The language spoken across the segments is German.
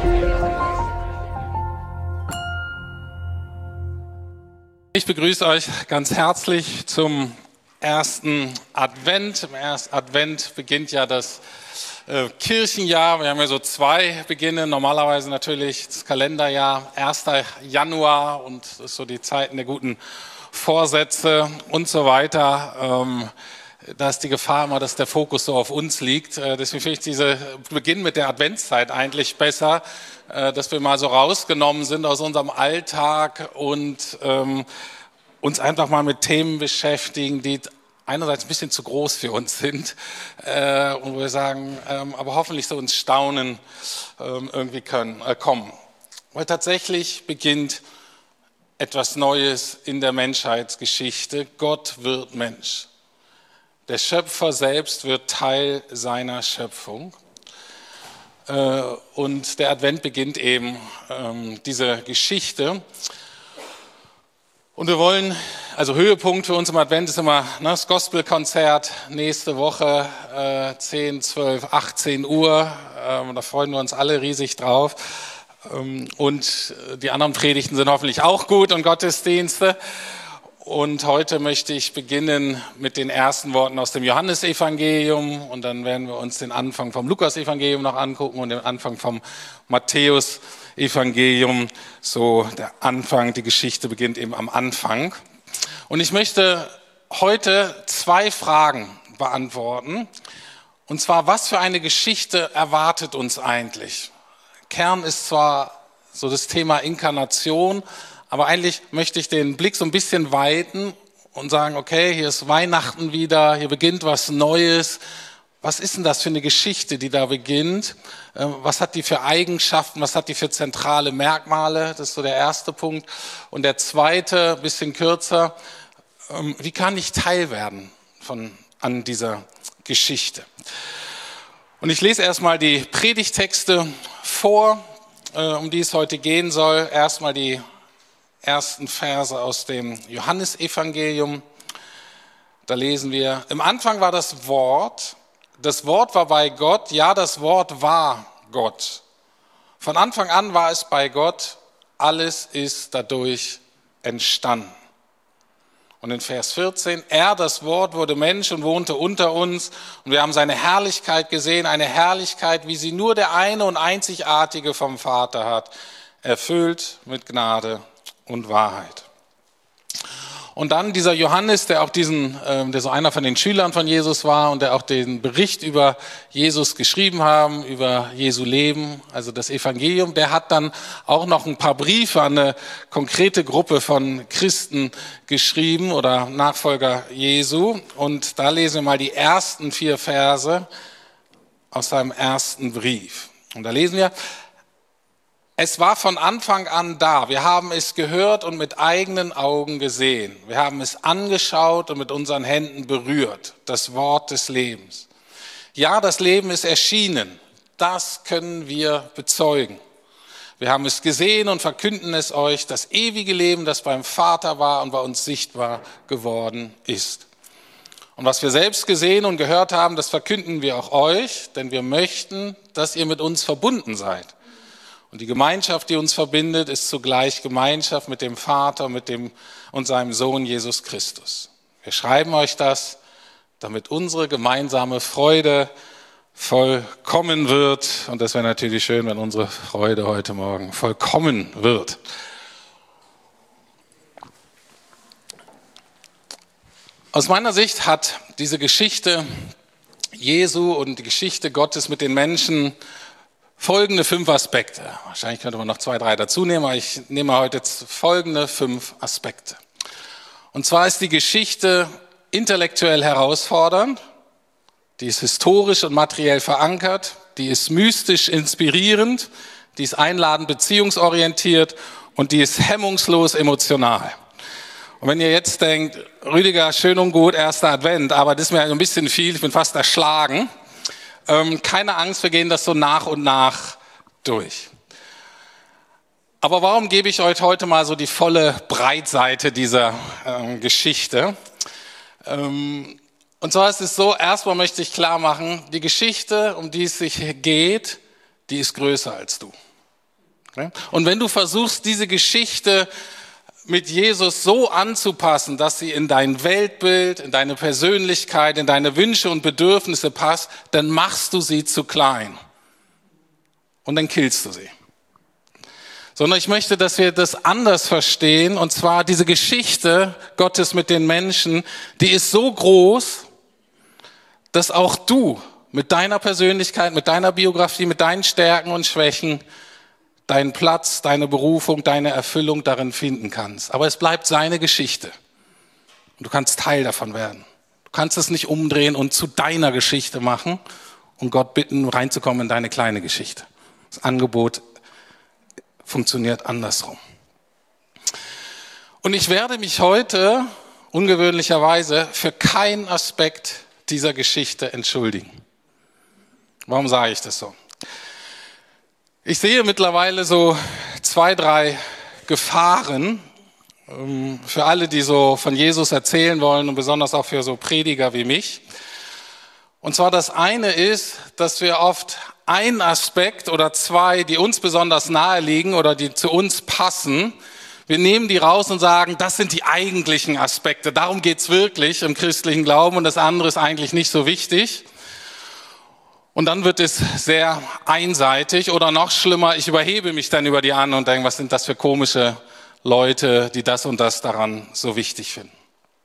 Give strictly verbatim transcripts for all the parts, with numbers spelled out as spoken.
Ich begrüße euch ganz herzlich zum ersten Advent. Im ersten Advent beginnt ja das äh, Kirchenjahr. Wir haben ja so zwei Beginne. Normalerweise natürlich das Kalenderjahr, erster Januar, und das ist so die Zeiten der guten Vorsätze und so weiter. Ähm, da ist die Gefahr immer, dass der Fokus so auf uns liegt. Äh, deswegen finde ich diesen Beginn mit der Adventszeit eigentlich besser, äh, dass wir mal so rausgenommen sind aus unserem Alltag und ähm, uns einfach mal mit Themen beschäftigen, die einerseits ein bisschen zu groß für uns sind äh, und wo wir sagen, ähm, aber hoffentlich so ins Staunen ähm, irgendwie können, äh, kommen. Weil tatsächlich beginnt etwas Neues in der Menschheitsgeschichte. Gott wird Mensch. Der Schöpfer selbst wird Teil seiner Schöpfung. Äh, und der Advent beginnt eben ähm, diese Geschichte. Und wir wollen, also Höhepunkt für uns im Advent ist immer ne, das Gospelkonzert nächste Woche, äh, zehn, zwölf, achtzehn Uhr. Ähm, da freuen wir uns alle riesig drauf. Ähm, und die anderen Predigten sind hoffentlich auch gut und Gottesdienste. Und heute möchte ich beginnen mit den ersten Worten aus dem Johannesevangelium. Und dann werden wir uns den Anfang vom Lukasevangelium noch angucken und den Anfang vom Matthäusevangelium. So der Anfang, die Geschichte beginnt eben am Anfang. Und ich möchte heute zwei Fragen beantworten. Und zwar, was für eine Geschichte erwartet uns eigentlich? Kern ist zwar so das Thema Inkarnation, aber eigentlich möchte ich den Blick so ein bisschen weiten und sagen, okay, hier ist Weihnachten wieder, hier beginnt was Neues. Was ist denn das für eine Geschichte, die da beginnt? Was hat die für Eigenschaften, was hat die für zentrale Merkmale? Das ist so der erste Punkt. Und der zweite, bisschen kürzer, wie kann ich Teil werden von, an dieser Geschichte? Und ich lese erstmal die Predigttexte vor, um die es heute gehen soll. Erstmal die ersten Verse aus dem Johannesevangelium. Da lesen wir, im Anfang war das Wort, das Wort war bei Gott, ja, das Wort war Gott. Von Anfang an war es bei Gott, alles ist dadurch entstanden. Und in Vers vierzehn, er, das Wort, wurde Mensch und wohnte unter uns und wir haben seine Herrlichkeit gesehen, eine Herrlichkeit, wie sie nur der eine und einzigartige vom Vater hat, erfüllt mit Gnade und Wahrheit. Und dann dieser Johannes, der auch diesen, äh, der so einer von den Schülern von Jesus war und der auch den Bericht über Jesus geschrieben haben, über Jesu Leben, also das Evangelium, der hat dann auch noch ein paar Briefe an eine konkrete Gruppe von Christen geschrieben oder Nachfolger Jesu. Und da lesen wir mal die ersten vier Verse aus seinem ersten Brief. Und da lesen wir, es war von Anfang an da. Wir haben es gehört und mit eigenen Augen gesehen. Wir haben es angeschaut und mit unseren Händen berührt. Das Wort des Lebens. Ja, das Leben ist erschienen. Das können wir bezeugen. Wir haben es gesehen und verkünden es euch, das ewige Leben, das beim Vater war und bei uns sichtbar geworden ist. Und was wir selbst gesehen und gehört haben, das verkünden wir auch euch, denn wir möchten, dass ihr mit uns verbunden seid. Und die Gemeinschaft, die uns verbindet, ist zugleich Gemeinschaft mit dem Vater, mit dem und seinem Sohn Jesus Christus. Wir schreiben euch das, damit unsere gemeinsame Freude vollkommen wird. Und das wäre natürlich schön, wenn unsere Freude heute Morgen vollkommen wird. Aus meiner Sicht hat diese Geschichte Jesu und die Geschichte Gottes mit den Menschen folgende fünf Aspekte. Wahrscheinlich könnte man noch zwei, drei dazu nehmen, aber ich nehme heute jetzt folgende fünf Aspekte. Und zwar ist die Geschichte intellektuell herausfordernd, die ist historisch und materiell verankert, die ist mystisch inspirierend, die ist einladend beziehungsorientiert und die ist hemmungslos emotional. Und wenn ihr jetzt denkt, Rüdiger, schön und gut, erster Advent, aber das ist mir ein bisschen viel, ich bin fast erschlagen. Ähm, keine Angst, wir gehen das so nach und nach durch. Aber warum gebe ich euch heute mal so die volle Breitseite dieser ähm, Geschichte? Ähm, und zwar ist es so, erstmal möchte ich klar machen, die Geschichte, um die es sich geht, die ist größer als du. Und wenn du versuchst, diese Geschichte mit Jesus so anzupassen, dass sie in dein Weltbild, in deine Persönlichkeit, in deine Wünsche und Bedürfnisse passt, dann machst du sie zu klein. Und dann killst du sie. Sondern ich möchte, dass wir das anders verstehen, und zwar diese Geschichte Gottes mit den Menschen, die ist so groß, dass auch du mit deiner Persönlichkeit, mit deiner Biografie, mit deinen Stärken und Schwächen deinen Platz, deine Berufung, deine Erfüllung darin finden kannst. Aber es bleibt seine Geschichte. Und du kannst Teil davon werden. Du kannst es nicht umdrehen und zu deiner Geschichte machen und Gott bitten, reinzukommen in deine kleine Geschichte. Das Angebot funktioniert andersrum. Und ich werde mich heute ungewöhnlicherweise für keinen Aspekt dieser Geschichte entschuldigen. Warum sage ich das so? Ich sehe mittlerweile so zwei, drei Gefahren für alle, die so von Jesus erzählen wollen und besonders auch für so Prediger wie mich. Und zwar das eine ist, dass wir oft einen Aspekt oder zwei, die uns besonders nahe liegen oder die zu uns passen, wir nehmen die raus und sagen, das sind die eigentlichen Aspekte. Darum geht's wirklich im christlichen Glauben und das andere ist eigentlich nicht so wichtig. Und dann wird es sehr einseitig oder noch schlimmer, ich überhebe mich dann über die anderen und denke, was sind das für komische Leute, die das und das daran so wichtig finden.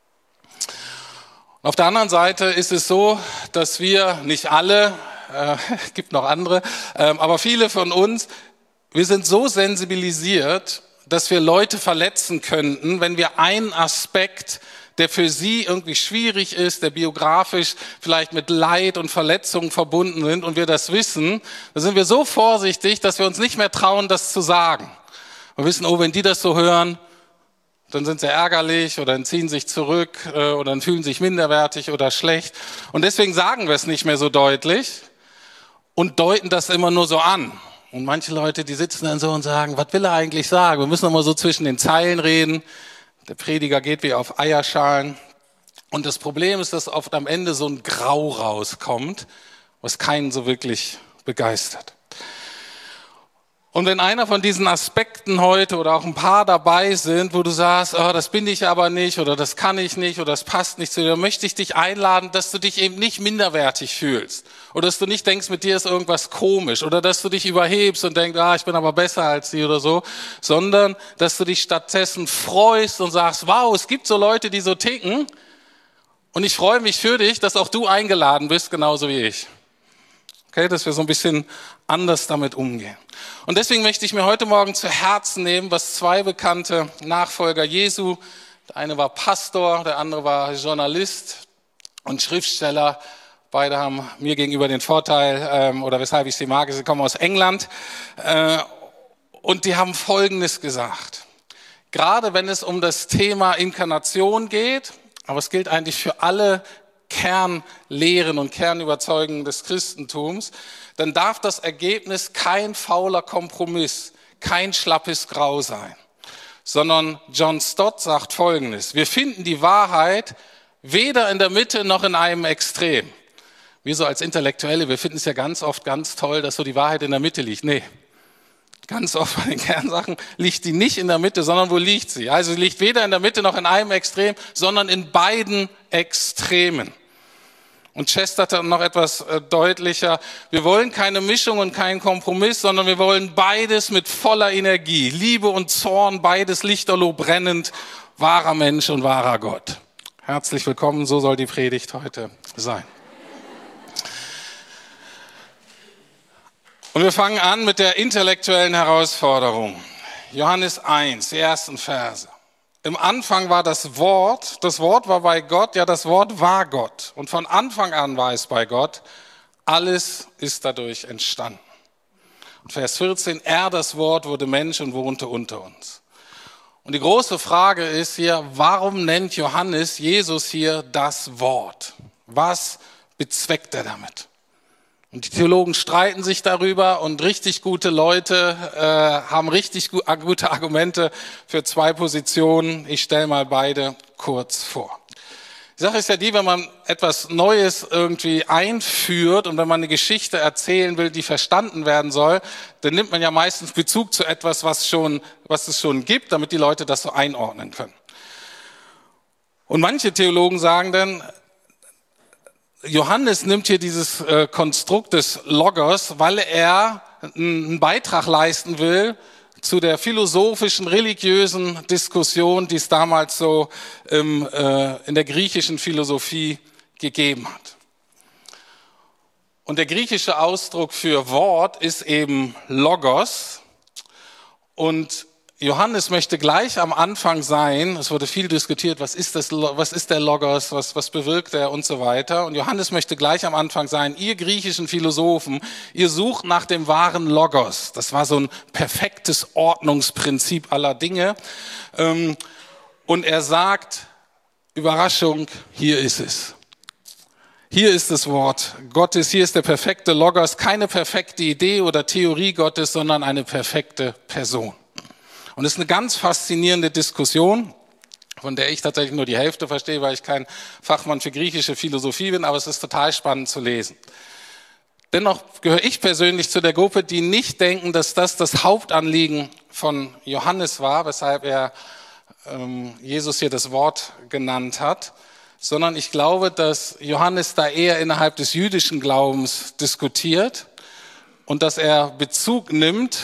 Und auf der anderen Seite ist es so, dass wir, nicht alle, äh, es gibt noch andere, äh, aber viele von uns, wir sind so sensibilisiert, dass wir Leute verletzen könnten, wenn wir einen Aspekt, der für sie irgendwie schwierig ist, der biografisch vielleicht mit Leid und Verletzungen verbunden sind und wir das wissen, dann sind wir so vorsichtig, dass wir uns nicht mehr trauen, das zu sagen. Wir wissen, oh, wenn die das so hören, dann sind sie ärgerlich oder dann ziehen sich zurück äh, oder dann fühlen sich minderwertig oder schlecht. Und deswegen sagen wir es nicht mehr so deutlich und deuten das immer nur so an. Und manche Leute, die sitzen dann so und sagen, was will er eigentlich sagen? Wir müssen immer so zwischen den Zeilen reden. Der Prediger geht wie auf Eierschalen. Und das Problem ist, dass oft am Ende so ein Grau rauskommt, was keinen so wirklich begeistert. Und wenn einer von diesen Aspekten heute oder auch ein paar dabei sind, wo du sagst, oh, das bin ich aber nicht oder das kann ich nicht oder das passt nicht zu dir, dann möchte ich dich einladen, dass du dich eben nicht minderwertig fühlst oder dass du nicht denkst, mit dir ist irgendwas komisch oder dass du dich überhebst und denkst, ah, ich bin aber besser als die oder so, sondern dass du dich stattdessen freust und sagst, wow, es gibt so Leute, die so ticken und ich freue mich für dich, dass auch du eingeladen bist, genauso wie ich. Okay, dass wir so ein bisschen anders damit umgehen. Und deswegen möchte ich mir heute Morgen zu Herzen nehmen, was zwei bekannte Nachfolger Jesu, der eine war Pastor, der andere war Journalist und Schriftsteller. Beide haben mir gegenüber den Vorteil, ähm, oder weshalb ich sie mag, sie kommen aus England. Äh, und die haben Folgendes gesagt. Gerade wenn es um das Thema Inkarnation geht, aber es gilt eigentlich für alle Kernlehren und Kernüberzeugungen des Christentums, dann darf das Ergebnis kein fauler Kompromiss, kein schlappes Grau sein, sondern John Stott sagt Folgendes: Wir finden die Wahrheit weder in der Mitte noch in einem Extrem. Wir so als Intellektuelle, wir finden es ja ganz oft ganz toll, dass so die Wahrheit in der Mitte liegt. Nee, ganz oft bei den Kernsachen liegt die nicht in der Mitte, sondern wo liegt sie? Also sie liegt weder in der Mitte noch in einem Extrem, sondern in beiden Extremen. Und Chesterton noch etwas äh, deutlicher. Wir wollen keine Mischung und keinen Kompromiss, sondern wir wollen beides mit voller Energie. Liebe und Zorn, beides lichterloh brennend. Wahrer Mensch und wahrer Gott. Herzlich willkommen, so soll die Predigt heute sein. Und wir fangen an mit der intellektuellen Herausforderung. Johannes eins, die ersten Verse. Im Anfang war das Wort, das Wort war bei Gott, ja, das Wort war Gott. Und von Anfang an war es bei Gott. Alles ist dadurch entstanden. Und Vers vierzehn, er, das Wort, wurde Mensch und wohnte unter uns. Und die große Frage ist hier, warum nennt Johannes Jesus hier das Wort? Was bezweckt er damit? Und die Theologen streiten sich darüber und richtig gute Leute äh, haben richtig gu- gute Argumente für zwei Positionen. Ich stelle mal beide kurz vor. Die Sache ist ja die, wenn man etwas Neues irgendwie einführt und wenn man eine Geschichte erzählen will, die verstanden werden soll, dann nimmt man ja meistens Bezug zu etwas, was schon, was es schon gibt, damit die Leute das so einordnen können. Und manche Theologen sagen dann, Johannes nimmt hier dieses äh, Konstrukt des Logos, weil er einen Beitrag leisten will zu der philosophischen, religiösen Diskussion, die es damals so im, äh, in der griechischen Philosophie gegeben hat. Und der griechische Ausdruck für Wort ist eben Logos. Und Johannes möchte gleich am Anfang sein, es wurde viel diskutiert, was ist das, was ist der Logos, was, was bewirkt er und so weiter. Und Johannes möchte gleich am Anfang sein, ihr griechischen Philosophen, ihr sucht nach dem wahren Logos. Das war so ein perfektes Ordnungsprinzip aller Dinge. Und er sagt, Überraschung, hier ist es. Hier ist das Wort Gottes, hier ist der perfekte Logos, keine perfekte Idee oder Theorie Gottes, sondern eine perfekte Person. Und es ist eine ganz faszinierende Diskussion, von der ich tatsächlich nur die Hälfte verstehe, weil ich kein Fachmann für griechische Philosophie bin, aber es ist total spannend zu lesen. Dennoch gehöre ich persönlich zu der Gruppe, die nicht denken, dass das das Hauptanliegen von Johannes war, weshalb er ähm, Jesus hier das Wort genannt hat, sondern ich glaube, dass Johannes da eher innerhalb des jüdischen Glaubens diskutiert und dass er Bezug nimmt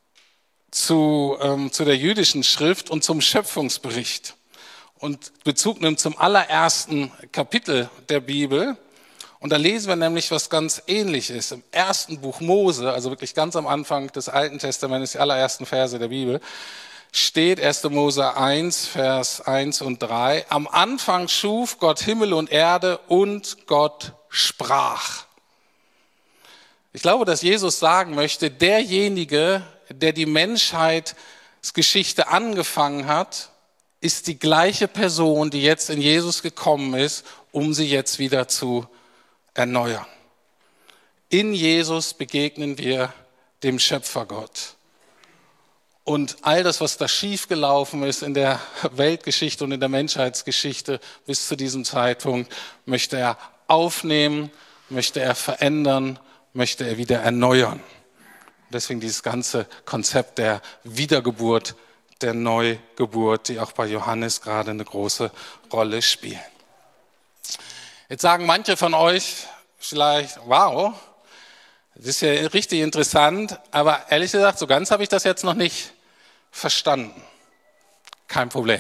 Zu, ähm, zu der jüdischen Schrift und zum Schöpfungsbericht und Bezug nimmt zum allerersten Kapitel der Bibel. Und da lesen wir nämlich was ganz Ähnliches. Im ersten Buch Mose, also wirklich ganz am Anfang des Alten Testaments, die allerersten Verse der Bibel, steht erster Mose eins, Vers eins und drei. Am Anfang schuf Gott Himmel und Erde und Gott sprach. Ich glaube, dass Jesus sagen möchte, derjenige, der die Menschheitsgeschichte angefangen hat, ist die gleiche Person, die jetzt in Jesus gekommen ist, um sie jetzt wieder zu erneuern. In Jesus begegnen wir dem Schöpfergott. Und all das, was da schiefgelaufen ist in der Weltgeschichte und in der Menschheitsgeschichte bis zu diesem Zeitpunkt, möchte er aufnehmen, möchte er verändern, möchte er wieder erneuern. Deswegen dieses ganze Konzept der Wiedergeburt, der Neugeburt, die auch bei Johannes gerade eine große Rolle spielen. Jetzt sagen manche von euch vielleicht, wow, das ist ja richtig interessant, aber ehrlich gesagt, so ganz habe ich das jetzt noch nicht verstanden. Kein Problem.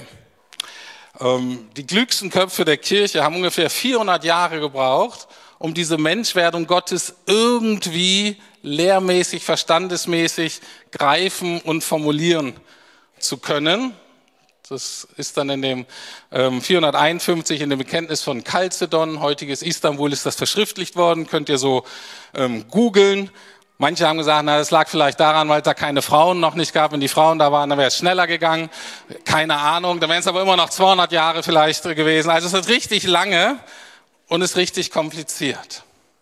Die klügsten Köpfe der Kirche haben ungefähr vierhundert Jahre gebraucht, um diese Menschwerdung Gottes irgendwie lehrmäßig, verstandesmäßig greifen und formulieren zu können. Das ist dann in dem ähm, vierhunderteinundfünfzig in dem Bekenntnis von Chalcedon, heutiges Istanbul, ist das verschriftlicht worden, könnt ihr so ähm, googeln. Manche haben gesagt, na, das lag vielleicht daran, weil es da keine Frauen noch nicht gab. Wenn die Frauen da waren, dann wäre es schneller gegangen. Keine Ahnung, dann wären es aber immer noch zweihundert Jahre vielleicht gewesen. Also es ist richtig lange und ist richtig kompliziert.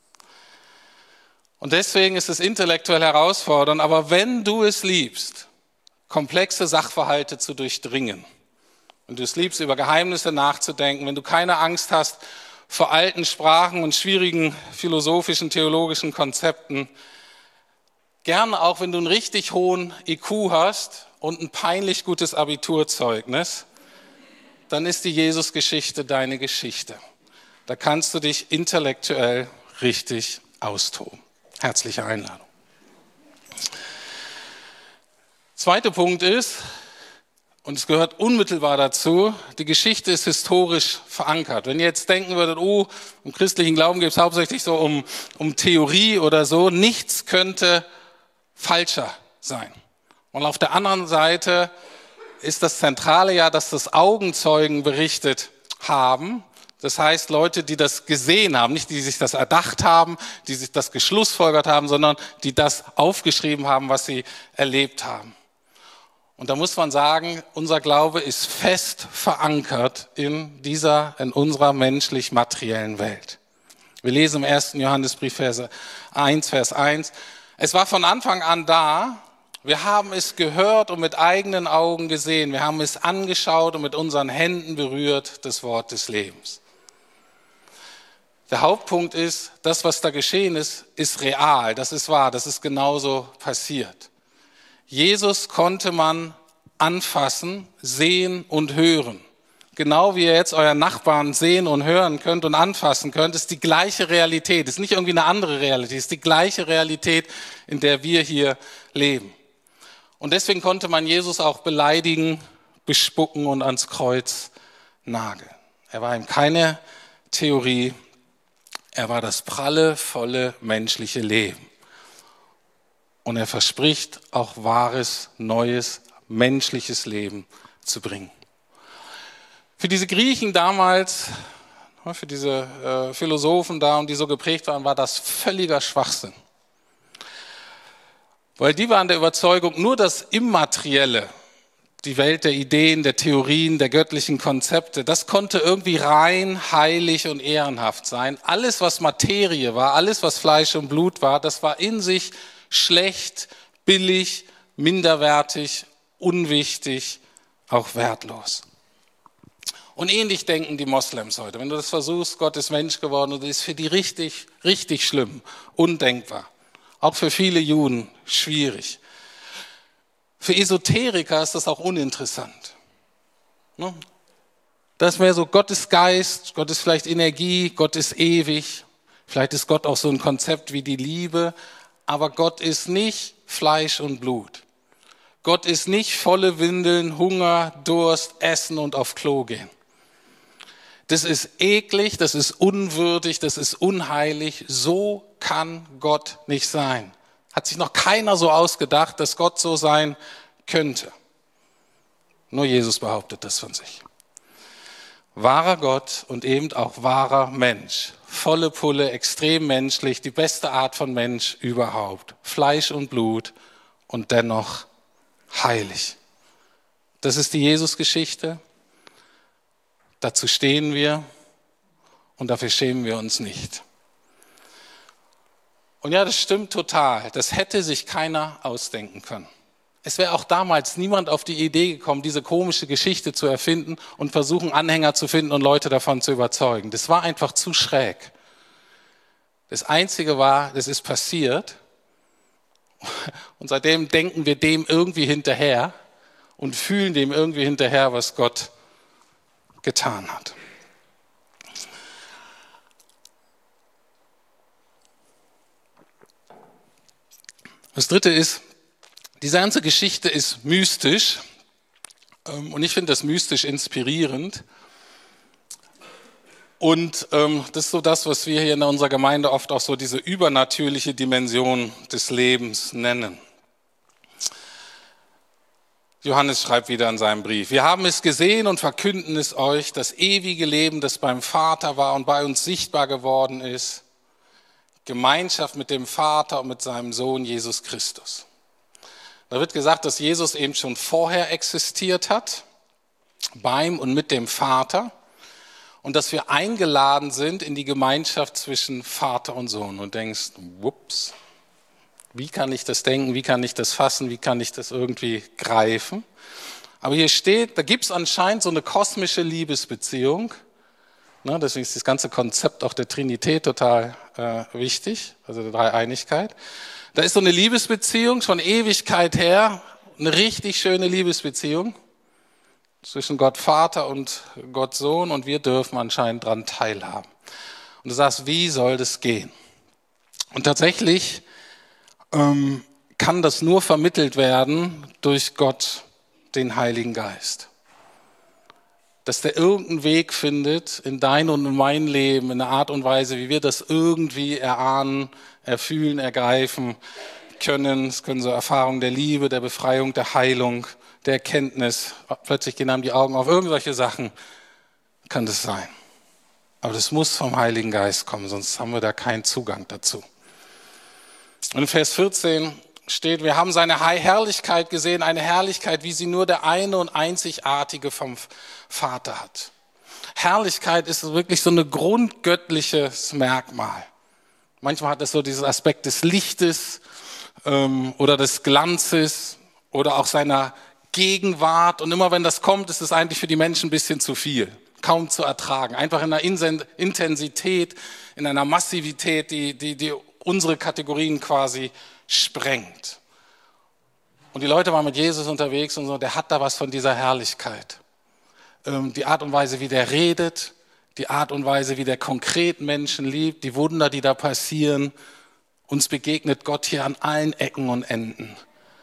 Und deswegen ist es intellektuell herausfordernd, aber wenn du es liebst, komplexe Sachverhalte zu durchdringen, und du es liebst, über Geheimnisse nachzudenken, wenn du keine Angst hast vor alten Sprachen und schwierigen philosophischen, theologischen Konzepten, gerne auch, wenn du einen richtig hohen I Q hast und ein peinlich gutes Abiturzeugnis, dann ist die Jesus-Geschichte deine Geschichte. Da kannst du dich intellektuell richtig austoben. Herzliche Einladung. Zweiter Punkt ist, und es gehört unmittelbar dazu, die Geschichte ist historisch verankert. Wenn ihr jetzt denken würdet, oh, im christlichen Glauben geht es hauptsächlich so um, um Theorie oder so, nichts könnte falscher sein. Und auf der anderen Seite ist das Zentrale ja, dass das Augenzeugen berichtet haben. Das heißt, Leute, die das gesehen haben, nicht die sich das erdacht haben, die sich das geschlussfolgert haben, sondern die das aufgeschrieben haben, was sie erlebt haben. Und da muss man sagen, unser Glaube ist fest verankert in dieser, in unserer menschlich-materiellen Welt. Wir lesen im ersten Johannesbrief Vers eins, Vers eins. Es war von Anfang an da. Wir haben es gehört und mit eigenen Augen gesehen. Wir haben es angeschaut und mit unseren Händen berührt, das Wort des Lebens. Der Hauptpunkt ist, das, was da geschehen ist, ist real, das ist wahr, das ist genauso passiert. Jesus konnte man anfassen, sehen und hören. Genau wie ihr jetzt euren Nachbarn sehen und hören könnt und anfassen könnt, ist die gleiche Realität. Ist nicht irgendwie eine andere Realität, ist die gleiche Realität, in der wir hier leben. Und deswegen konnte man Jesus auch beleidigen, bespucken und ans Kreuz nageln. Er war ihm keine Theorie, er war das pralle, volle menschliche Leben. Und er verspricht auch wahres, neues, menschliches Leben zu bringen. Für diese Griechen damals, für diese äh, Philosophen da, und die so geprägt waren, war das völliger Schwachsinn. Weil die waren der Überzeugung, nur das Immaterielle, die Welt der Ideen, der Theorien, der göttlichen Konzepte, das konnte irgendwie rein, heilig und ehrenhaft sein. Alles, was Materie war, alles, was Fleisch und Blut war, das war in sich schlecht, billig, minderwertig, unwichtig, auch wertlos. Und ähnlich denken die Moslems heute. Wenn du das versuchst, Gott ist Mensch geworden, und das ist für die richtig, richtig schlimm, undenkbar. Auch für viele Juden schwierig. Für Esoteriker ist das auch uninteressant. Das wäre so, Gott ist Geist, Gott ist vielleicht Energie, Gott ist ewig. Vielleicht ist Gott auch so ein Konzept wie die Liebe. Aber Gott ist nicht Fleisch und Blut. Gott ist nicht volle Windeln, Hunger, Durst, Essen und auf Klo gehen. Das ist eklig, das ist unwürdig, das ist unheilig. So kann Gott nicht sein. Hat sich noch keiner so ausgedacht, dass Gott so sein könnte. Nur Jesus behauptet das von sich. Wahrer Gott und eben auch wahrer Mensch. Volle Pulle, extrem menschlich, die beste Art von Mensch überhaupt. Fleisch und Blut und dennoch heilig. Das ist die Jesus-Geschichte. Dazu stehen wir und dafür schämen wir uns nicht. Und ja, das stimmt total. Das hätte sich keiner ausdenken können. Es wäre auch damals niemand auf die Idee gekommen, diese komische Geschichte zu erfinden und versuchen, Anhänger zu finden und Leute davon zu überzeugen. Das war einfach zu schräg. Das Einzige war, das ist passiert. Und seitdem denken wir dem irgendwie hinterher und fühlen dem irgendwie hinterher, was Gott getan hat. Das Dritte ist, diese ganze Geschichte ist mystisch und ich finde das mystisch inspirierend. Und ähm, das ist so das, was wir hier in unserer Gemeinde oft auch so diese übernatürliche Dimension des Lebens nennen. Johannes schreibt wieder in seinem Brief: Wir haben es gesehen und verkünden es euch, das ewige Leben, das beim Vater war und bei uns sichtbar geworden ist. Gemeinschaft mit dem Vater und mit seinem Sohn Jesus Christus. Da wird gesagt, dass Jesus eben schon vorher existiert hat, beim und mit dem Vater, und dass wir eingeladen sind in die Gemeinschaft zwischen Vater und Sohn. Und denkst, whoops, wie kann ich das denken, wie kann ich das fassen, wie kann ich das irgendwie greifen? Aber hier steht, da gibt es anscheinend so eine kosmische Liebesbeziehung. Ne, deswegen ist das ganze Konzept auch der Trinität total äh, wichtig, also der Dreieinigkeit. Da ist so eine Liebesbeziehung von Ewigkeit her, eine richtig schöne Liebesbeziehung zwischen Gott Vater und Gott Sohn, und wir dürfen anscheinend daran teilhaben. Und du sagst, wie soll das gehen? Und tatsächlich ähm, kann das nur vermittelt werden durch Gott, den Heiligen Geist. Dass der irgendeinen Weg findet in dein und in mein Leben, in einer Art und Weise, wie wir das irgendwie erahnen, erfühlen, ergreifen können. Es können so Erfahrungen der Liebe, der Befreiung, der Heilung, der Erkenntnis. Plötzlich gehen einem die Augen auf, irgendwelche Sachen kann das sein. Aber das muss vom Heiligen Geist kommen, sonst haben wir da keinen Zugang dazu. Und in Vers vierzehn steht, wir haben seine Herrlichkeit gesehen, eine Herrlichkeit, wie sie nur der eine und einzigartige vom Vater hat. Herrlichkeit ist wirklich so ein grundgöttliches Merkmal. Manchmal hat es so diesen Aspekt des Lichtes ähm, oder des Glanzes oder auch seiner Gegenwart. Und immer wenn das kommt, ist es eigentlich für die Menschen ein bisschen zu viel. kaum zu ertragen. Einfach in einer Intensität, in einer Massivität, die, die, die unsere Kategorien quasi sprengt. Und die Leute waren mit Jesus unterwegs und so, der hat da was von dieser Herrlichkeit. Ähm, die Art und Weise, wie der redet, die Art und Weise, wie der konkret Menschen liebt, die Wunder, die da passieren. Uns begegnet Gott hier an allen Ecken und Enden.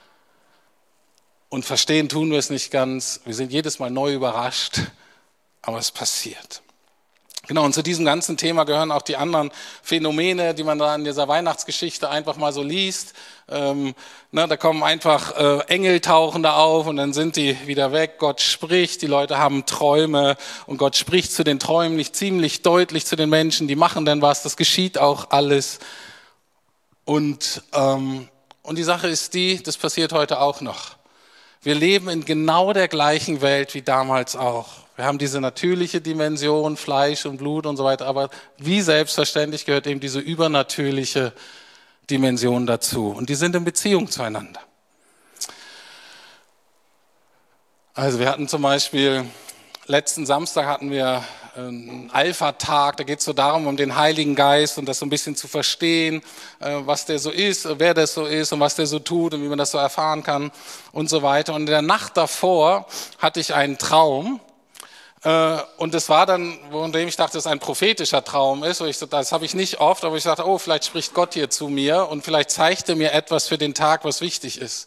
Und verstehen tun wir es nicht ganz. Wir sind jedes Mal neu überrascht, aber es passiert. Genau, und zu diesem ganzen Thema gehören auch die anderen Phänomene, die man da in dieser Weihnachtsgeschichte einfach mal so liest. Ähm, ne, da kommen einfach äh, Engel tauchen da auf und dann sind die wieder weg. Gott spricht, die Leute haben Träume und Gott spricht zu den Träumen nicht ziemlich deutlich zu den Menschen. Die machen dann was, das geschieht auch alles. Und, ähm, und die Sache ist die, das passiert heute auch noch. Wir leben in genau der gleichen Welt wie damals auch. Wir haben diese natürliche Dimension, Fleisch und Blut und so weiter, aber wie selbstverständlich gehört eben diese übernatürliche Dimension dazu. Und die sind in Beziehung zueinander. Also wir hatten zum Beispiel, letzten Samstag hatten wir einen Alpha-Tag, da geht es so darum, um den Heiligen Geist und das so ein bisschen zu verstehen, was der so ist, wer das so ist und was der so tut und wie man das so erfahren kann und so weiter. Und in der Nacht davor hatte ich einen Traum. Und das war dann, von dem ich dachte, dass es ein prophetischer Traum ist. Ich, das habe ich nicht oft, aber ich dachte, oh, vielleicht spricht Gott hier zu mir und vielleicht zeigt er mir etwas für den Tag, was wichtig ist.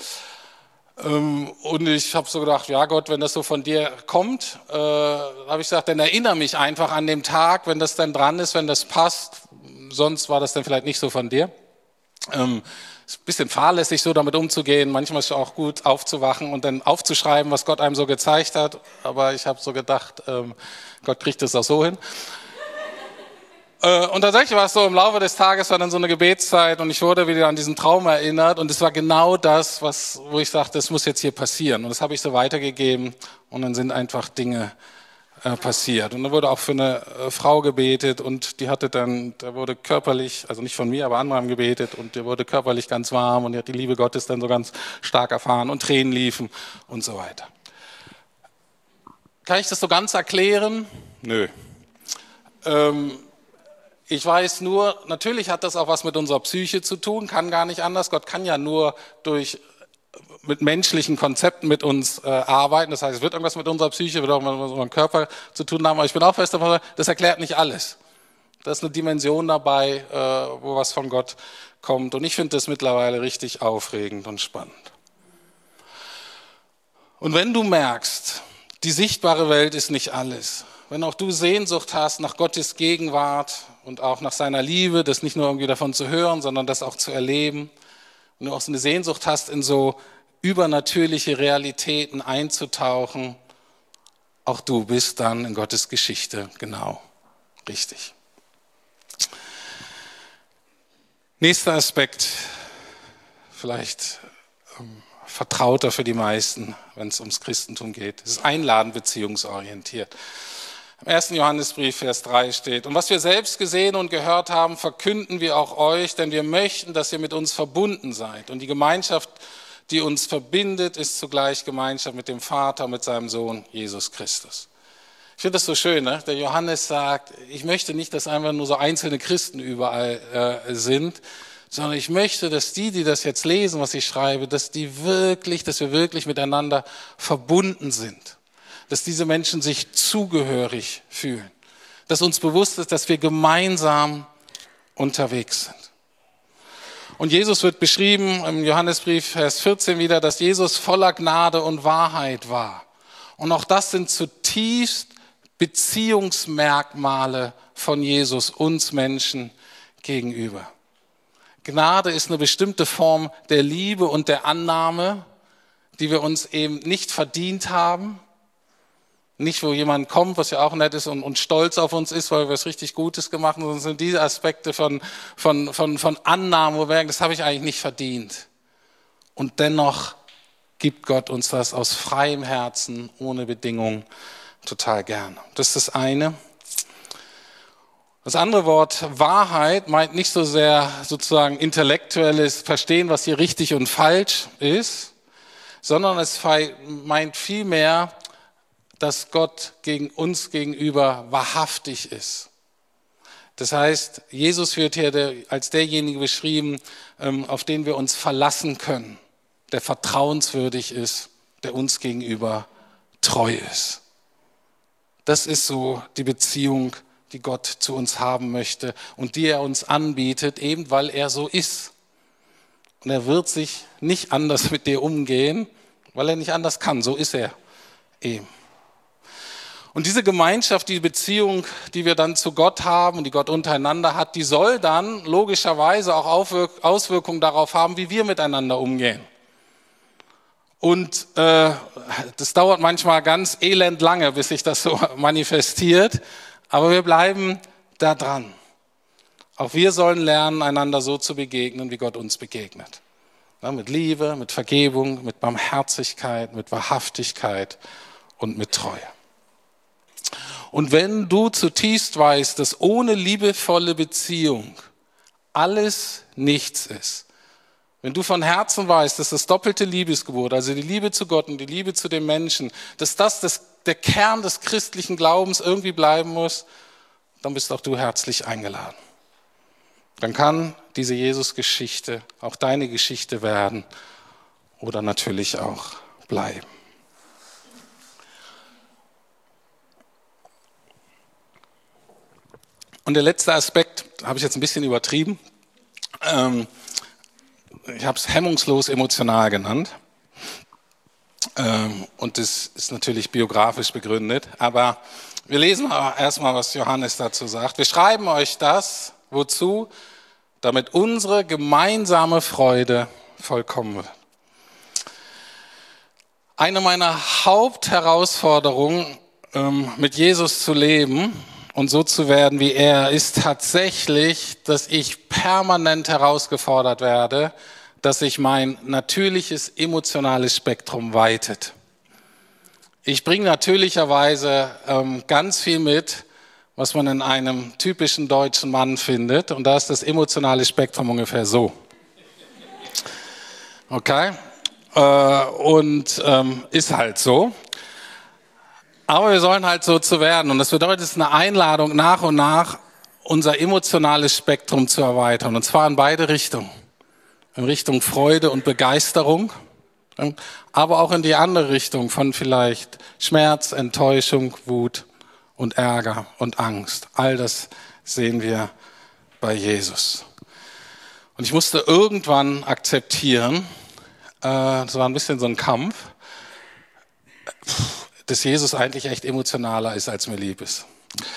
Und ich habe so gedacht, ja Gott, wenn das so von dir kommt, äh, habe ich gesagt, dann erinnere mich einfach an den Tag, wenn das dann dran ist, wenn das passt. Sonst war das dann vielleicht nicht so von dir. Ähm, ist ein bisschen fahrlässig, so damit umzugehen. Manchmal ist es auch gut, aufzuwachen und dann aufzuschreiben, was Gott einem so gezeigt hat. Aber ich habe so gedacht, ähm, Gott kriegt das auch so hin. Äh, und tatsächlich war es so, im Laufe des Tages war dann so eine Gebetszeit und ich wurde wieder an diesen Traum erinnert. Und es war genau das, was, wo ich sagte, das muss jetzt hier passieren. Und das habe ich so weitergegeben und dann sind einfach Dinge passiert. Und da wurde auch für eine Frau gebetet und die hatte dann, da wurde körperlich, also nicht von mir, aber andere haben gebetet und die wurde körperlich ganz warm und die hat die Liebe Gottes dann so ganz stark erfahren und Tränen liefen und so weiter. Kann ich das so ganz erklären? Nö. Ähm, ich weiß nur, natürlich hat das auch was mit unserer Psyche zu tun, kann gar nicht anders. Gott kann ja nur durch mit menschlichen Konzepten mit uns äh, arbeiten. Das heißt, es wird irgendwas mit unserer Psyche, wird auch mit unserem Körper zu tun haben. Aber ich bin auch fest davon, das erklärt nicht alles. Da ist eine Dimension dabei, äh, wo was von Gott kommt. Und ich finde das mittlerweile richtig aufregend und spannend. Und wenn du merkst, die sichtbare Welt ist nicht alles, wenn auch du Sehnsucht hast nach Gottes Gegenwart und auch nach seiner Liebe, das nicht nur irgendwie davon zu hören, sondern das auch zu erleben, wenn du auch so eine Sehnsucht hast, in so übernatürliche Realitäten einzutauchen, auch du bist dann in Gottes Geschichte genau richtig. Nächster Aspekt, vielleicht ähm, vertrauter für die meisten, wenn es ums Christentum geht. Es ist einladend beziehungsorientiert. Im ersten Johannesbrief, Vers drei steht, und was wir selbst gesehen und gehört haben, verkünden wir auch euch, denn wir möchten, dass ihr mit uns verbunden seid. Und die Gemeinschaft, die uns verbindet, ist zugleich Gemeinschaft mit dem Vater und mit seinem Sohn Jesus Christus. Ich finde das so schön, ne? Der Johannes sagt, ich möchte nicht, dass einfach nur so einzelne Christen überall äh, sind, sondern ich möchte, dass die, die das jetzt lesen, was ich schreibe, dass die wirklich, dass wir wirklich miteinander verbunden sind. Dass diese Menschen sich zugehörig fühlen. Dass uns bewusst ist, dass wir gemeinsam unterwegs sind. Und Jesus wird beschrieben im Johannesbrief, Vers vierzehn wieder, dass Jesus voller Gnade und Wahrheit war. Und auch das sind zutiefst Beziehungsmerkmale von Jesus uns Menschen gegenüber. Gnade ist eine bestimmte Form der Liebe und der Annahme, die wir uns eben nicht verdient haben. Nicht, wo jemand kommt, was ja auch nett ist und, und stolz auf uns ist, weil wir was richtig Gutes gemacht haben, sondern sind diese Aspekte von, von, von, von Annahme, wo wir merken, das habe ich eigentlich nicht verdient. Und dennoch gibt Gott uns das aus freiem Herzen, ohne Bedingung, total gerne. Das ist das eine. Das andere Wort Wahrheit meint nicht so sehr sozusagen intellektuelles Verstehen, was hier richtig und falsch ist, sondern es meint vielmehr dass Gott gegen uns gegenüber wahrhaftig ist. Das heißt, Jesus wird hier als derjenige beschrieben, auf den wir uns verlassen können, der vertrauenswürdig ist, der uns gegenüber treu ist. Das ist so die Beziehung, die Gott zu uns haben möchte und die er uns anbietet, eben weil er so ist. Und er wird sich nicht anders mit dir umgehen, weil er nicht anders kann. So ist er eben. Und diese Gemeinschaft, die Beziehung, die wir dann zu Gott haben und die Gott untereinander hat, die soll dann logischerweise auch Auswirkungen darauf haben, wie wir miteinander umgehen. Und äh, das dauert manchmal ganz elend lange, bis sich das so manifestiert, aber wir bleiben da dran. Auch wir sollen lernen, einander so zu begegnen, wie Gott uns begegnet. Ja, mit Liebe, mit Vergebung, mit Barmherzigkeit, mit Wahrhaftigkeit und mit Treue. Und wenn du zutiefst weißt, dass ohne liebevolle Beziehung alles nichts ist, wenn du von Herzen weißt, dass das doppelte Liebesgebot, also die Liebe zu Gott und die Liebe zu den Menschen, dass das, das der Kern des christlichen Glaubens irgendwie bleiben muss, dann bist auch du herzlich eingeladen. Dann kann diese Jesus-Geschichte auch deine Geschichte werden oder natürlich auch bleiben. Und der letzte Aspekt, habe ich jetzt ein bisschen übertrieben, ähm, ich habe es hemmungslos emotional genannt. Ähm, und das ist natürlich biografisch begründet. Aber wir lesen erstmal, was Johannes dazu sagt. Wir schreiben euch das, wozu? Damit unsere gemeinsame Freude vollkommen wird. Eine meiner Hauptherausforderungen, ähm, mit Jesus zu leben und so zu werden wie er, ist tatsächlich, dass ich permanent herausgefordert werde, dass sich mein natürliches emotionales Spektrum weitet. Ich bringe natürlicherweise ähm, ganz viel mit, was man in einem typischen deutschen Mann findet, und da ist das emotionale Spektrum ungefähr so. Okay? Äh, und ähm, ist halt so. Aber wir sollen halt so zu werden. Und das bedeutet, es ist eine Einladung, nach und nach unser emotionales Spektrum zu erweitern. Und zwar in beide Richtungen. In Richtung Freude und Begeisterung, aber auch in die andere Richtung von vielleicht Schmerz, Enttäuschung, Wut und Ärger und Angst. All das sehen wir bei Jesus. Und ich musste irgendwann akzeptieren, das war ein bisschen so ein Kampf, dass Jesus eigentlich echt emotionaler ist, als mir lieb ist.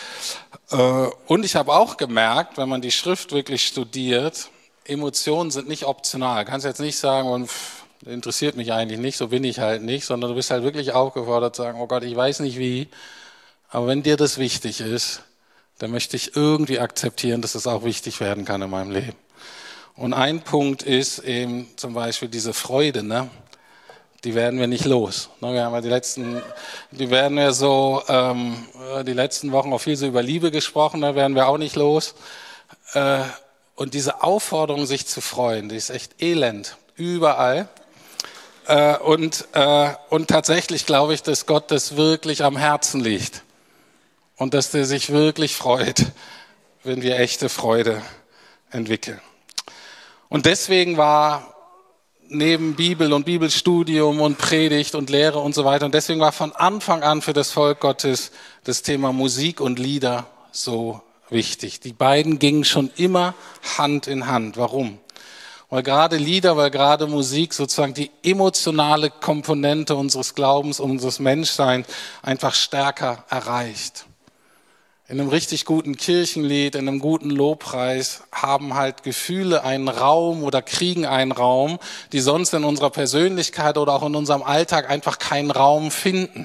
Und ich habe auch gemerkt, wenn man die Schrift wirklich studiert, Emotionen sind nicht optional. Du kannst jetzt nicht sagen, pff, interessiert mich eigentlich nicht, so bin ich halt nicht, sondern du bist halt wirklich aufgefordert zu sagen, oh Gott, ich weiß nicht wie, aber wenn dir das wichtig ist, dann möchte ich irgendwie akzeptieren, dass es auch wichtig werden kann in meinem Leben. Und ein Punkt ist eben zum Beispiel diese Freude, ne? Die werden wir nicht los. Wir haben ja die letzten, die werden wir so, ähm, die letzten Wochen auch viel so über Liebe gesprochen, da werden wir auch nicht los. Äh, Und diese Aufforderung, sich zu freuen, die ist echt elend, überall. Äh, und, äh, und tatsächlich glaube ich, dass Gott das wirklich am Herzen liegt. Und dass der sich wirklich freut, wenn wir echte Freude entwickeln. Und deswegen war neben Bibel und Bibelstudium und Predigt und Lehre und so weiter, und deswegen war von Anfang an für das Volk Gottes das Thema Musik und Lieder so wichtig. Die beiden gingen schon immer Hand in Hand. Warum? Weil gerade Lieder, weil gerade Musik sozusagen die emotionale Komponente unseres Glaubens, unseres Menschseins einfach stärker erreicht. In einem richtig guten Kirchenlied, in einem guten Lobpreis haben halt Gefühle einen Raum oder kriegen einen Raum, die sonst in unserer Persönlichkeit oder auch in unserem Alltag einfach keinen Raum finden.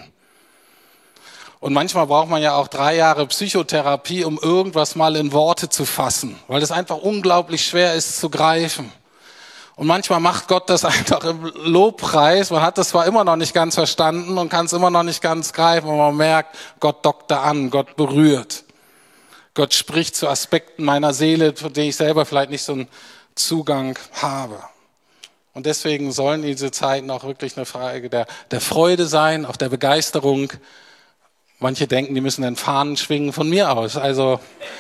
Und manchmal braucht man ja auch drei Jahre Psychotherapie, um irgendwas mal in Worte zu fassen, weil es einfach unglaublich schwer ist zu greifen. Und manchmal macht Gott das einfach im Lobpreis. Man hat das zwar immer noch nicht ganz verstanden und kann es immer noch nicht ganz greifen, aber man merkt, Gott dockt da an, Gott berührt. Gott spricht zu Aspekten meiner Seele, von denen ich selber vielleicht nicht so einen Zugang habe. Und deswegen sollen diese Zeiten auch wirklich eine Frage der, der Freude sein, auch der Begeisterung, Manche denken, die müssen den Fahnen schwingen von mir aus. Also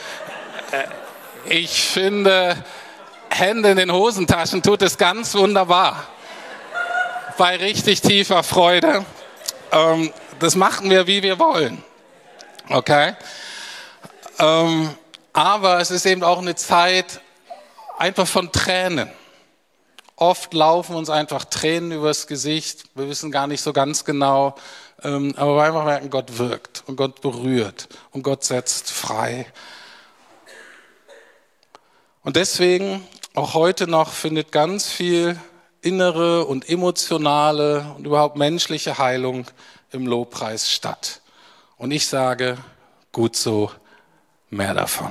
ich finde, Hände in den Hosentaschen tut es ganz wunderbar. Bei richtig tiefer Freude. Ähm, das machen wir, wie wir wollen. Okay? Ähm, aber es ist eben auch eine Zeit einfach von Tränen. Oft laufen uns einfach Tränen übers Gesicht. Wir wissen gar nicht so ganz genau. Ähm, aber wir einfach merken, Gott wirkt und Gott berührt und Gott setzt frei. Und deswegen, auch heute noch, findet ganz viel innere und emotionale und überhaupt menschliche Heilung im Lobpreis statt. Und ich sage, gut so, mehr davon.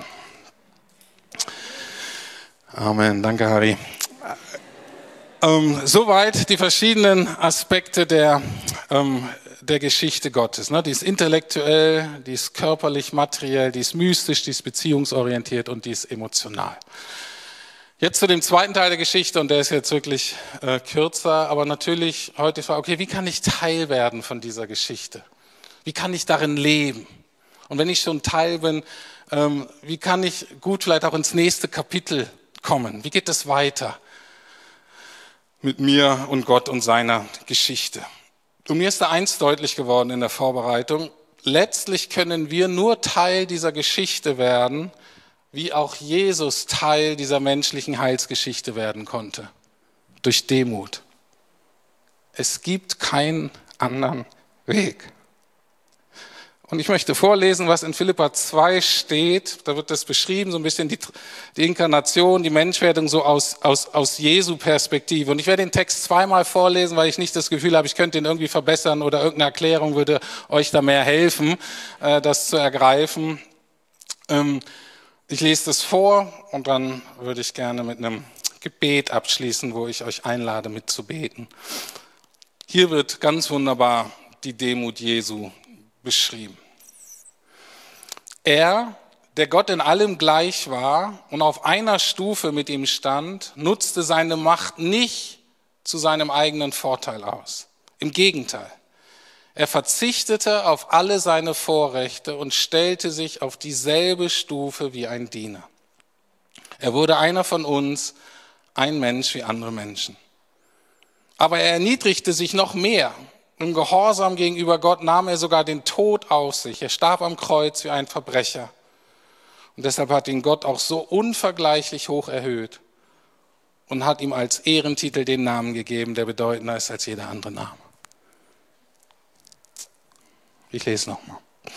Amen, danke Harry. Ähm, soweit die verschiedenen Aspekte der, ähm, der Geschichte Gottes. Ne? Die ist intellektuell, die ist körperlich, materiell, die ist mystisch, die ist beziehungsorientiert und die ist emotional. Jetzt zu dem zweiten Teil der Geschichte, und der ist jetzt wirklich äh, kürzer, aber natürlich heute die Frage, okay, wie kann ich Teil werden von dieser Geschichte? Wie kann ich darin leben? Und wenn ich schon Teil bin, ähm, wie kann ich gut vielleicht auch ins nächste Kapitel kommen? Wie geht es weiter mit mir und Gott und seiner Geschichte? Und mir ist da eins deutlich geworden in der Vorbereitung. Letztlich können wir nur Teil dieser Geschichte werden, wie auch Jesus Teil dieser menschlichen Heilsgeschichte werden konnte. Durch Demut. Es gibt keinen anderen Weg. Und ich möchte vorlesen, was in Philipper zwei steht. Da wird das beschrieben, so ein bisschen die, die Inkarnation, die Menschwerdung so aus, aus, aus Jesu Perspektive. Und ich werde den Text zweimal vorlesen, weil ich nicht das Gefühl habe, ich könnte ihn irgendwie verbessern oder irgendeine Erklärung würde euch da mehr helfen, äh, das zu ergreifen. Ähm, ich lese das vor und dann würde ich gerne mit einem Gebet abschließen, wo ich euch einlade, mitzubeten. Hier wird ganz wunderbar die Demut Jesu beschrieben. Er, der Gott in allem gleich war und auf einer Stufe mit ihm stand, nutzte seine Macht nicht zu seinem eigenen Vorteil aus. Im Gegenteil, er verzichtete auf alle seine Vorrechte und stellte sich auf dieselbe Stufe wie ein Diener. Er wurde einer von uns, ein Mensch wie andere Menschen. Aber er erniedrigte sich noch mehr. Im Gehorsam gegenüber Gott nahm er sogar den Tod auf sich. Er starb am Kreuz wie ein Verbrecher. Und deshalb hat ihn Gott auch so unvergleichlich hoch erhöht und hat ihm als Ehrentitel den Namen gegeben, der bedeutender ist als jeder andere Name. Ich lese nochmal.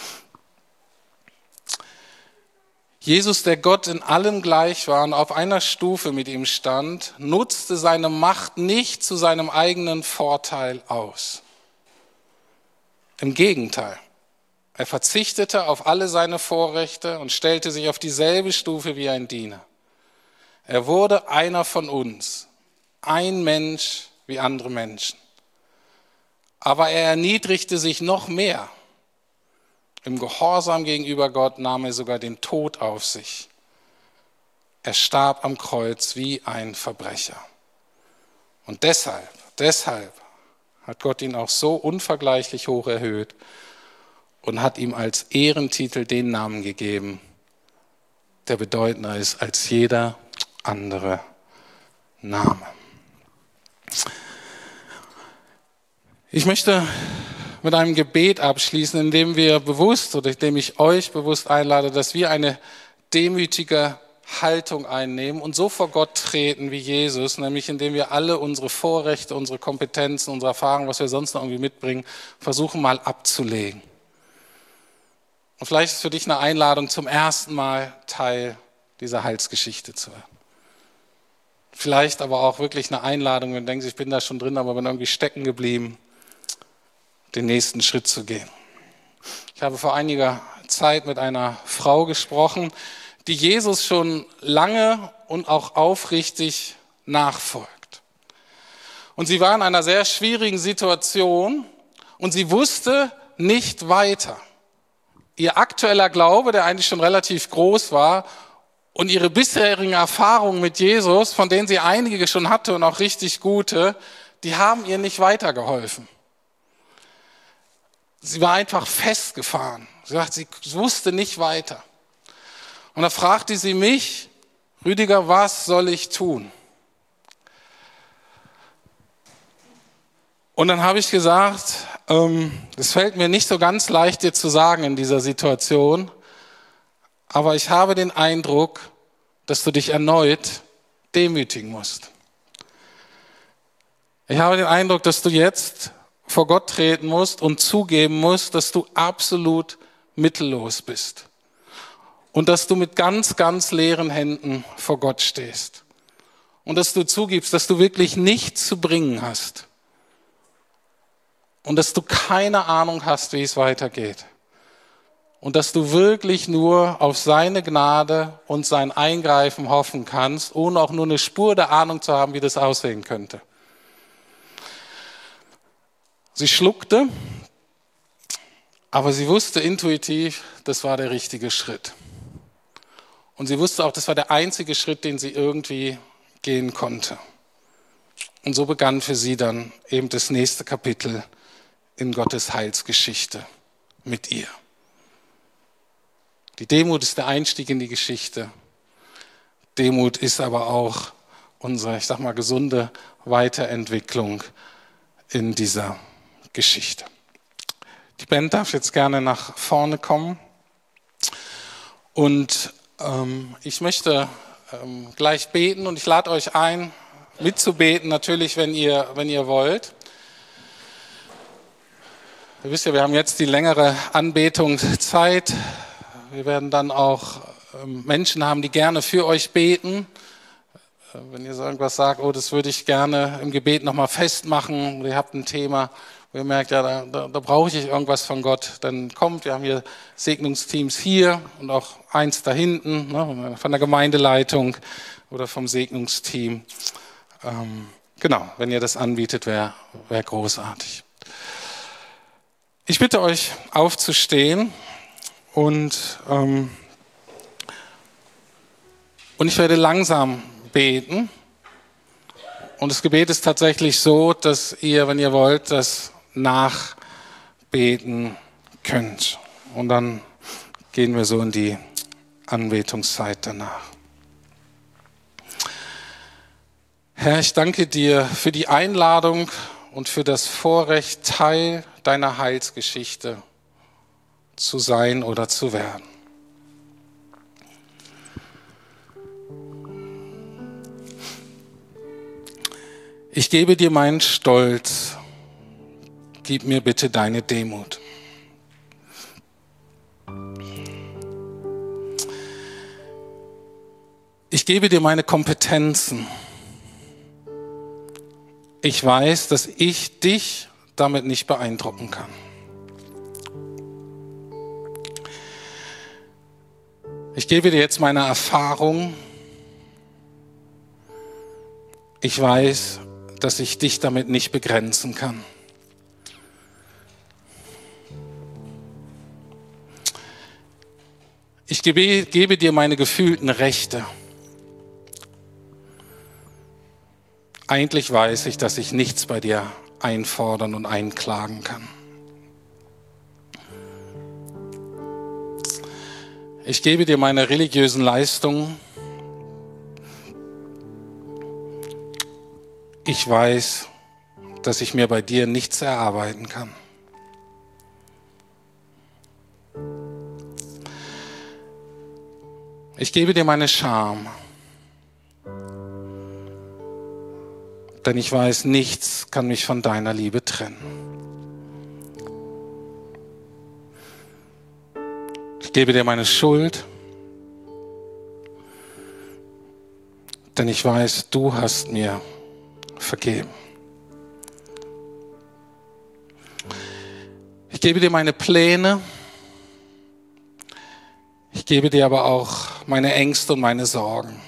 Jesus, der Gott in allem gleich war und auf einer Stufe mit ihm stand, nutzte seine Macht nicht zu seinem eigenen Vorteil aus. Im Gegenteil, er verzichtete auf alle seine Vorrechte und stellte sich auf dieselbe Stufe wie ein Diener. Er wurde einer von uns, ein Mensch wie andere Menschen. Aber er erniedrigte sich noch mehr. Im Gehorsam gegenüber Gott nahm er sogar den Tod auf sich. Er starb am Kreuz wie ein Verbrecher. Und deshalb, deshalb hat Gott ihn auch so unvergleichlich hoch erhöht und hat ihm als Ehrentitel den Namen gegeben, der bedeutender ist als jeder andere Name. Ich möchte mit einem Gebet abschließen, in dem wir bewusst oder in dem ich euch bewusst einlade, dass wir eine demütige Haltung einnehmen und so vor Gott treten wie Jesus, nämlich indem wir alle unsere Vorrechte, unsere Kompetenzen, unsere Erfahrungen, was wir sonst noch irgendwie mitbringen, versuchen mal abzulegen. Und vielleicht ist es für dich eine Einladung, zum ersten Mal Teil dieser Heilsgeschichte zu werden. Vielleicht aber auch wirklich eine Einladung, wenn du denkst, ich bin da schon drin, aber bin irgendwie stecken geblieben, den nächsten Schritt zu gehen. Ich habe vor einiger Zeit mit einer Frau gesprochen, die Jesus schon lange und auch aufrichtig nachfolgt. Und sie war in einer sehr schwierigen Situation und sie wusste nicht weiter. Ihr aktueller Glaube, der eigentlich schon relativ groß war, und ihre bisherigen Erfahrungen mit Jesus, von denen sie einige schon hatte und auch richtig gute, die haben ihr nicht weitergeholfen. Sie war einfach festgefahren. Sie sagt, sie wusste nicht weiter. Und da fragte sie mich, Rüdiger, was soll ich tun? Und dann habe ich gesagt, ähm, das fällt mir nicht so ganz leicht, dir zu sagen in dieser Situation, aber ich habe den Eindruck, dass du dich erneut demütigen musst. Ich habe den Eindruck, dass du jetzt vor Gott treten musst und zugeben musst, dass du absolut mittellos bist. Und dass du mit ganz, ganz leeren Händen vor Gott stehst. Und dass du zugibst, dass du wirklich nichts zu bringen hast. Und dass du keine Ahnung hast, wie es weitergeht. Und dass du wirklich nur auf seine Gnade und sein Eingreifen hoffen kannst, ohne auch nur eine Spur der Ahnung zu haben, wie das aussehen könnte. Sie schluckte, aber sie wusste intuitiv, das war der richtige Schritt. Und sie wusste auch, das war der einzige Schritt, den sie irgendwie gehen konnte. Und so begann für sie dann eben das nächste Kapitel in Gottes Heilsgeschichte mit ihr. Die Demut ist der Einstieg in die Geschichte. Demut ist aber auch unsere, ich sag mal, gesunde Weiterentwicklung in dieser Geschichte. Die Band darf jetzt gerne nach vorne kommen. Und ähm, ich möchte ähm, gleich beten und ich lade euch ein, mitzubeten, natürlich, wenn ihr, wenn ihr wollt. Ihr wisst ja, wir haben jetzt die längere Anbetungszeit. Wir werden dann auch Menschen haben, die gerne für euch beten. Wenn ihr so irgendwas sagt, oh, das würde ich gerne im Gebet nochmal festmachen, oder ihr habt ein Thema, wo ihr merkt, ja, da, da, da brauche ich irgendwas von Gott, dann kommt, wir haben hier Segnungsteams hier und auch eins da hinten, ne, von der Gemeindeleitung oder vom Segnungsteam. Ähm, genau, wenn ihr das anbietet, wäre wär großartig. Ich bitte euch aufzustehen und, ähm, und ich werde langsam beten. Und das Gebet ist tatsächlich so, dass ihr, wenn ihr wollt, das nachbeten könnt. Und dann gehen wir so in die Anbetungszeit danach. Herr, ich danke dir für die Einladung und für das Vorrecht, Teil deiner Heilsgeschichte zu sein oder zu werden. Ich gebe dir meinen Stolz, gib mir bitte deine Demut. Ich gebe dir meine Kompetenzen. Ich weiß, dass ich dich damit nicht beeindrucken kann. Ich gebe dir jetzt meine Erfahrung. Ich weiß, dass ich dich damit nicht begrenzen kann. Ich gebe, gebe dir meine gefühlten Rechte. Eigentlich weiß ich, dass ich nichts bei dir einfordern und einklagen kann. Ich gebe dir meine religiösen Leistungen. Ich weiß, dass ich mir bei dir nichts erarbeiten kann. Ich gebe dir meine Scham. Denn ich weiß, nichts kann mich von deiner Liebe trennen. Ich gebe dir meine Schuld. Denn ich weiß, du hast mir vergeben. Ich gebe dir meine Pläne. Ich gebe dir aber auch meine Ängste und meine Sorgen.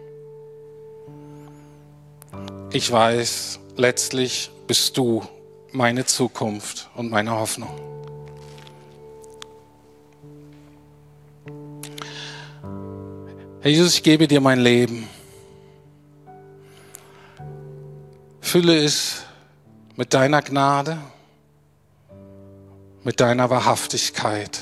Ich weiß, letztlich bist du meine Zukunft und meine Hoffnung. Herr Jesus, ich gebe dir mein Leben. Fülle es mit deiner Gnade, mit deiner Wahrhaftigkeit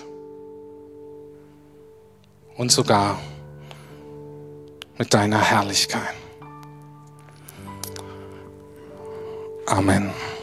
und sogar mit deiner Herrlichkeit. Amen.